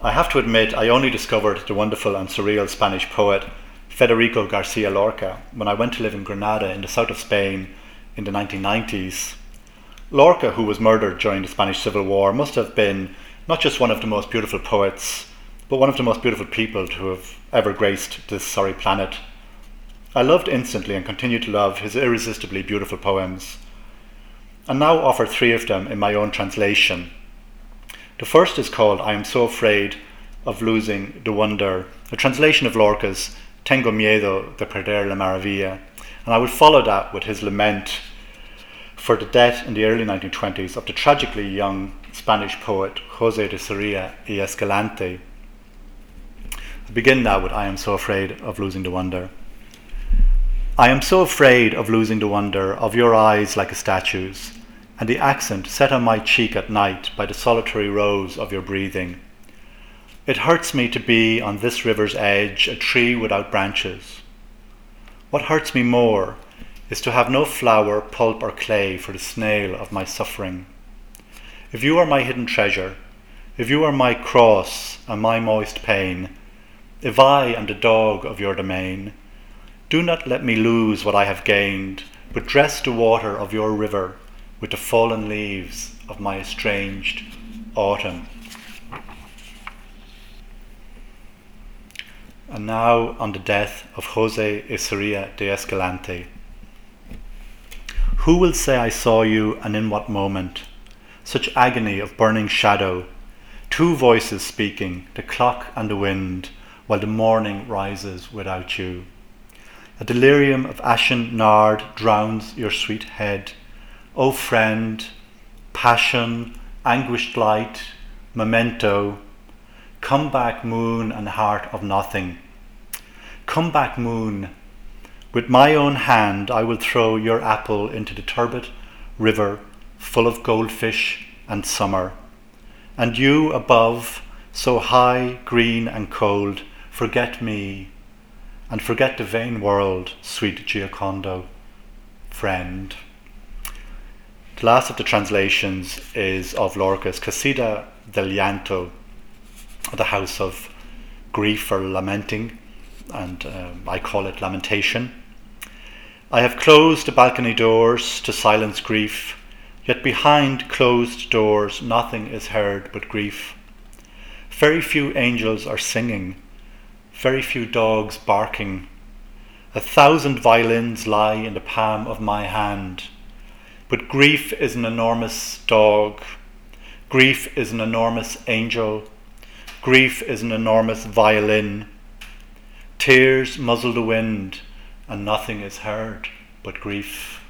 I have to admit, I only discovered the wonderful and surreal Spanish poet Federico Garcia Lorca when I went to live in Granada in the south of Spain in the 1990s. Lorca, who was murdered during the Spanish Civil War, must have been not just one of the most beautiful poets, but one of the most beautiful people to have ever graced this sorry planet. I loved instantly and continue to love his irresistibly beautiful poems, and now offer three of them in my own translation. The first is called I Am So Afraid of Losing the Wonder, a translation of Lorca's Tengo Miedo de Perder la Maravilla, and I will follow that with his lament for the death in the early 1920s of the tragically young Spanish poet José de Sarria y Escalante. I begin now with I Am So Afraid of Losing the Wonder. I am so afraid of losing the wonder of your eyes like a statue's, and the accent set on my cheek at night by the solitary rose of your breathing. It hurts me to be on this river's edge, a tree without branches. What hurts me more is to have no flower, pulp or clay for the snail of my suffering. If you are my hidden treasure, if you are my cross and my moist pain, if I am the dog of your domain, do not let me lose what I have gained, but dress the water of your river with the fallen leaves of my estranged autumn. And now on the death of José Sarria de Escalante. Who will say I saw you, and in what moment? Such agony of burning shadow, two voices speaking, the clock and the wind, while the morning rises without you. A delirium of ashen nard drowns your sweet head. O friend, passion, anguished light, memento, come back moon and heart of nothing. Come back moon. With my own hand I will throw your apple into the turbid river full of goldfish and summer. And you above, so high, green and cold, forget me, and forget the vain world, sweet Giocondo, friend. The last of the translations is of Lorca's Casita del Llanto, the house of grief or lamenting, and I call it lamentation. I have closed the balcony doors to silence grief, yet behind closed doors nothing is heard but grief. Very few angels are singing, very few dogs barking. 1,000 violins lie in the palm of my hand. But grief is an enormous dog. Grief is an enormous angel. Grief is an enormous violin. Tears muzzle the wind, and nothing is heard but grief.